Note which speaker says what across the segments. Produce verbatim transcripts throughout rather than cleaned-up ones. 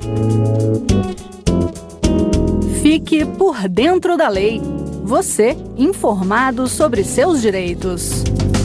Speaker 1: Fique por dentro da lei. Você, informado sobre seus direitos.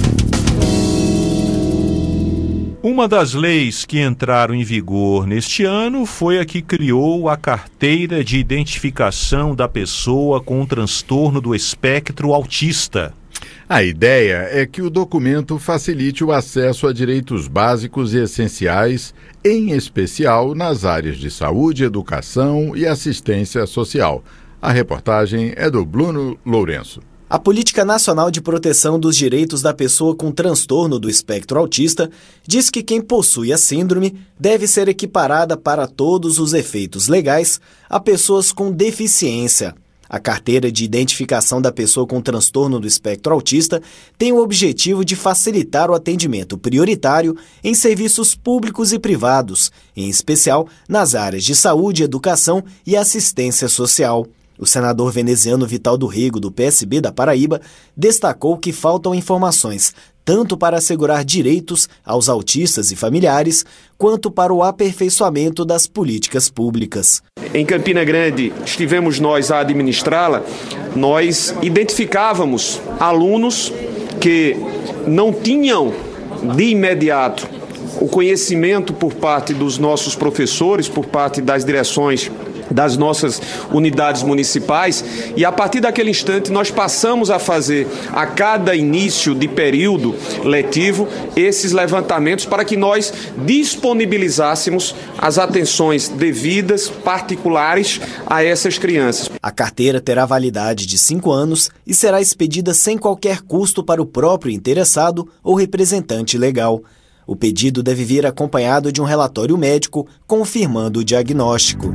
Speaker 2: Uma das leis que entraram em vigor neste ano foi a que criou a Carteira de Identificação da Pessoa com Transtorno do Espectro Autista.
Speaker 3: A ideia é que o documento facilite o acesso a direitos básicos e essenciais, em especial nas áreas de saúde, educação e assistência social. A reportagem é do Bruno Lourenço.
Speaker 4: A Política Nacional de Proteção dos Direitos da Pessoa com Transtorno do Espectro Autista diz que quem possui a síndrome deve ser equiparada para todos os efeitos legais a pessoas com deficiência. A Carteira de Identificação da Pessoa com Transtorno do Espectro Autista tem o objetivo de facilitar o atendimento prioritário em serviços públicos e privados, em especial nas áreas de saúde, educação e assistência social. O senador veneziano Vital do Rego, do P S B da Paraíba, destacou que faltam informações tanto para assegurar direitos aos autistas e familiares, quanto para o aperfeiçoamento das políticas públicas.
Speaker 5: Em Campina Grande, estivemos nós a administrá-la, nós identificávamos alunos que não tinham de imediato o conhecimento por parte dos nossos professores, por parte das direções das nossas unidades municipais, e a partir daquele instante nós passamos a fazer a cada início de período letivo esses levantamentos para que nós disponibilizássemos as atenções devidas, particulares a essas crianças.
Speaker 4: A carteira terá validade de cinco anos e será expedida sem qualquer custo para o próprio interessado ou representante legal. O pedido deve vir acompanhado de um relatório médico confirmando o diagnóstico.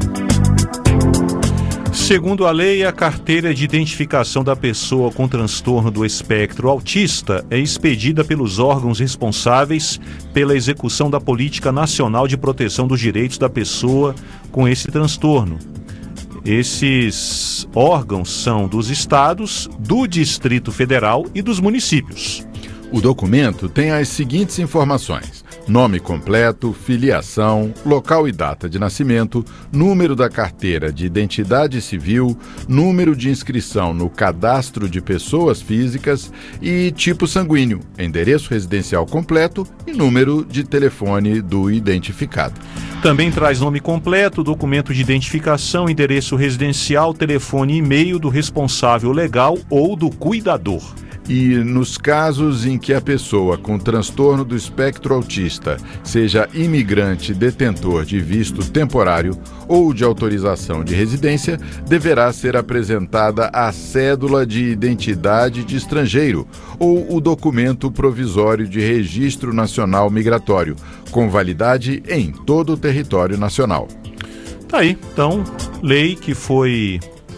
Speaker 2: Segundo a lei, a Carteira de Identificação da Pessoa com Transtorno do Espectro Autista é expedida pelos órgãos responsáveis pela execução da Política Nacional de Proteção dos Direitos da Pessoa com esse transtorno. Esses órgãos são dos estados, do Distrito Federal e dos municípios.
Speaker 3: O documento tem as seguintes informações: nome completo, filiação, local e data de nascimento, número da carteira de identidade civil, número de inscrição no cadastro de pessoas físicas e tipo sanguíneo, endereço residencial completo e número de telefone do identificado.
Speaker 2: Também traz nome completo, documento de identificação, endereço residencial, telefone e e-mail do responsável legal ou do cuidador.
Speaker 3: E nos casos em que a pessoa com transtorno do espectro autista seja imigrante detentor de visto temporário ou de autorização de residência, deverá ser apresentada a cédula de identidade de estrangeiro ou o documento provisório de registro nacional migratório, com validade em todo o território nacional.
Speaker 2: Tá aí, então, lei que foi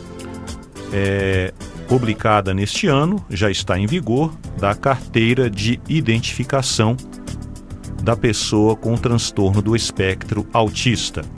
Speaker 2: é, publicada neste ano, já está em vigor, da Carteira de Identificação da Pessoa com Transtorno do Espectro Autista.